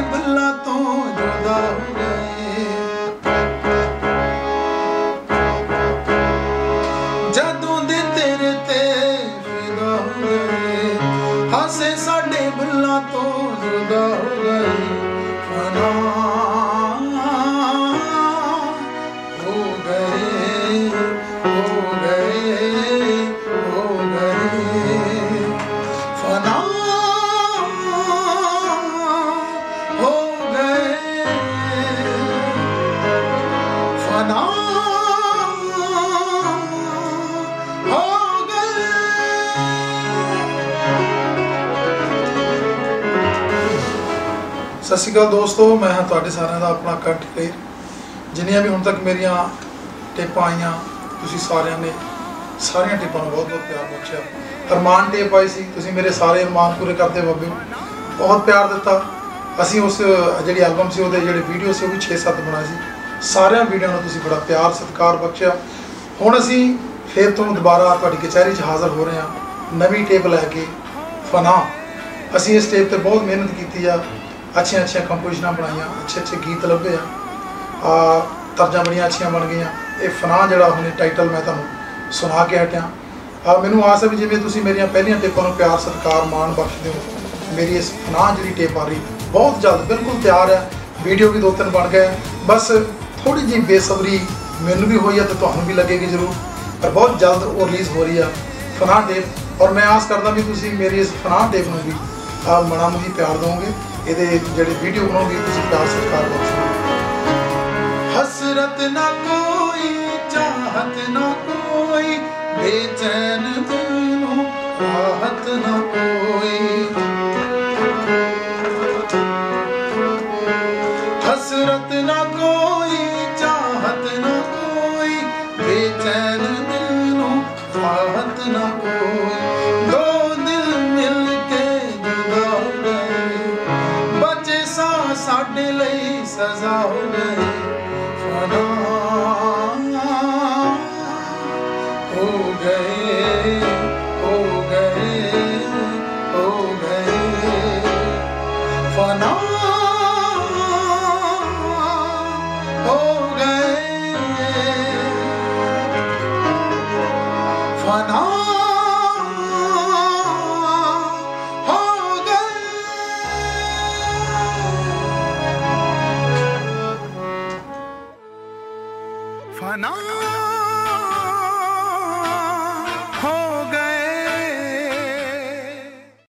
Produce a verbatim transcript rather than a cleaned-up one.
बुल्ला तो जुदा हो गए, जदों दे तेरे ते फिदा हो गए, हसे साडे बुल्ला तो जुदा हो गए, फना हो गए, हो गए, हो गए, फना हो गए, फना हो गए। सत श्री अकाल दोस्तों, मैं हाँ तुहाडे सारिਆਂ ਦਾ अपना कंठ फेर। जिन्नियां भी हुण तक मेरिया टेपां आईयां, तुसीं सारिਆਂ ने सारिया टेपां नूं बहुत बहुत प्यार बख्शिया। अरमान टेप आई सी, तुसीं मेरे सारे अरमान पूरे करते बाबे, बहुत प्यार दिता। असीं उस जिहड़ी एल्बम सी उहदे जिहड़े वीडियो सी वो भी छे सत्त बनाए सी, सारिया वीडियो नूं तुसीं बड़ा प्यार सत्कार बख्शिया। हुण असीं फिर तो दोबारा तुहाडी कचहरी च हाज़र हो रहे हैं नवीं टेप लैके, फना। असीं इस टेप ते बहुत मेहनत की आ, अच्छिया अच्छिया कंपोजिशनां बनाईयां, अच्छे अच्छे गीत लभे आ, तर्जा बड़ियां अच्छियां बन गई। ये फना जिहड़ा हुणे टाइटल मैं तुहानूं सुना के हटिया। मैनूं आस है भी जिवें तुसीं मेरियां पहलियां टेपां नूं प्यार सत्कार मान बख्शदे हो, मेरी इस फना जिहड़ी टेप आ रही बहुत जल्द बिल्कुल तैयार है। वीडियो भी दो तीन बन गए, बस थोड़ी जी बेसबरी मैनूं भी होई है तो तुहानूं भी लगेगी जरूर, पर बहुत जल्द वो रिलीज़ हो रही है फना टेप। और मैं आस करदा भी तुसीं मेरी इस फना टेप नूं भी मना मुही प्यार दोगे, ये जेडे वीडियो बनाओगे तुसीं प्यार सत्कार बख्शोगे। हसरत ना कोई, चाहत ना कोई, बेचैन दिलों राहत ना कोई, हसरत ना कोई, चाहत ना कोई, बेचैन दिलों राहत ना कोई, दो दिल मिल के जुदा हो गए, बचे सा साडे लई सजा हो गई, फना हो गए, हो गए, हो गए, फना हो गए, फना हो गए। फना